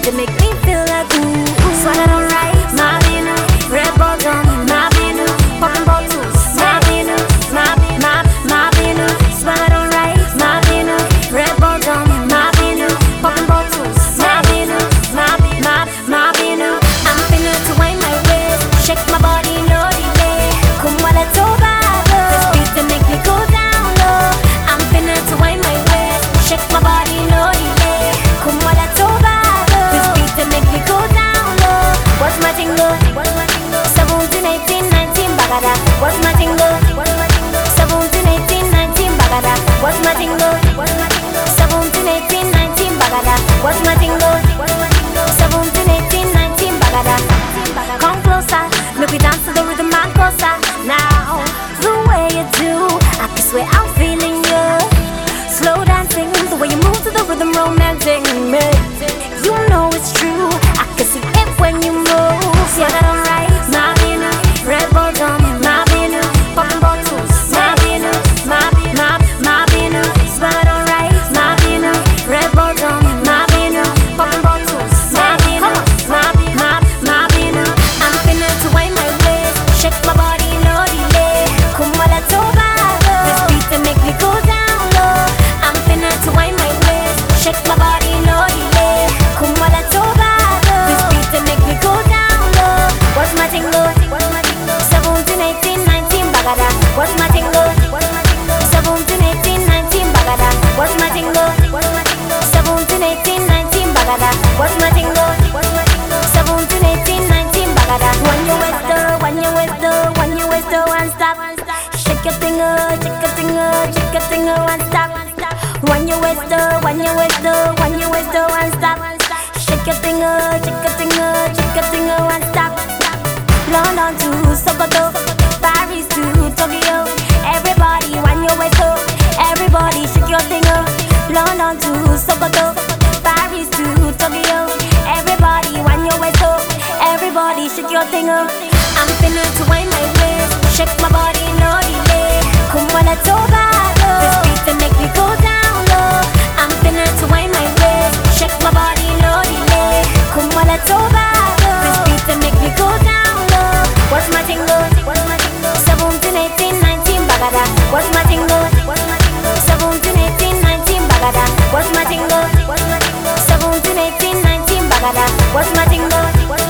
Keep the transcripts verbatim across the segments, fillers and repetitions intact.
to make me feel like ooh. Swallow on rice, my vino, red bottom, my vino, popping bottles, my vino, my my my vino. Swallow on rice, my vino, red bottom, my vino, popping bottles, my vino, my my my vino. I'm finna to wind my waist, shake my body, no delay. Come while it's over, this beat to make me go down low. I'm finna to wind my waist, shake my body, no delay. Come while it's over, this beat to make me go down low. What's my tingle? seventeen, eighteen, nineteen, bagada. What's my tingle? seventeen, eighteen, nineteen, bagada. What's my tingle? seventeen, eighteen, nineteen, bagada. What's my tingle? seventeen, eighteen, nineteen, bagada. Come closer, make we dance to the rhythm and closer. Now, the way you do, I can swear I'm feeling you. Slow dancing, the way you move to the rhythm, romantic me. You know it's true, I can see it when you move. Yeah, that alright, my vino, red bottom, my vino, popping bottles, my vino, my my my vino. Smell it alright, my vino, red bottom, my vino, popping bottles, my vino, my my my vino. I'm finna to wind my waist, shake my body, no delay. Come while it's over, this beat to make me go down low. I'm finna to wind my waist, shake my body, no delay. Come while it's over, this beat to make me go down low. What's my tingle? seventeen, eighteen, nineteen, bagada. What's my tingle? seventeen, eighteen, nineteen, bagada. What's my tingle? seventeen, eighteen, nineteen, bagada. What's my tingle? seventeen, eighteen, nineteen, bagada. When you waist the, when you waist the, when you waist the, one stop. Shake your finger, shake your finger, shake your finger, one stop. When you waist the, when you waist the, when you waist the, one stop. Shake your finger, shake your finger, shake your finger, one stop. London to Sokoto, Paris to Tokyo. Everybody, when you waist up, everybody shake your finger. London to Sokoto, Paris to Tokyo. Everybody, when you waist up, everybody shake your finger. I'm finna to wind my waist, shake my body, no delay. Come while it's over, this beat to make me go down low. I'm finna to wind my waist, shake my body, no delay. Come while it's over, this beat to make me go down low. What's my tingle? seventeen, eighteen, nineteen, bagada. What's my tingle? seventeen, eighteen, nineteen, bagada. What's my tingle? seventeen, eighteen, nineteen, bagada. What's my tingle?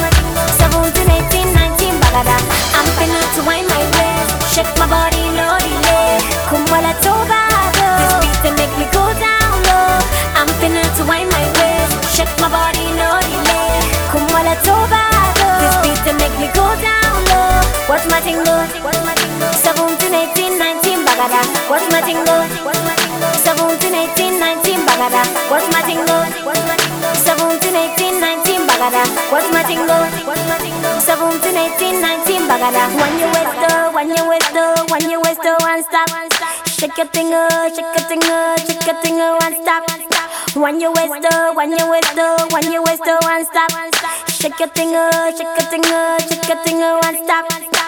seventeen, eighteen, nineteen, bagada. I'm finna to wind my waist, shake my body, no delay. Come while it's over, this beat to make me go down low. I'm finna to wind my waist, shake my body, no delay. Come while it's over, this beat to make me go down low. What's my tingle? seventeen, eighteen, nineteen, bagada. What's my tingle? seventeen, eighteen, nineteen, bagada. What's my tingle? seventeen, eighteen, nineteen, bagada. What's my tingle? seventeen, eighteen, nineteen, bagada. When you waist the, when you waist the, when you waist the, one stop. Shake your finger, shake your finger, shake your finger, one stop. When you waist the, when you waist the, when you waist the, one stop. Shake your finger, shake your finger, shake your finger, one stop.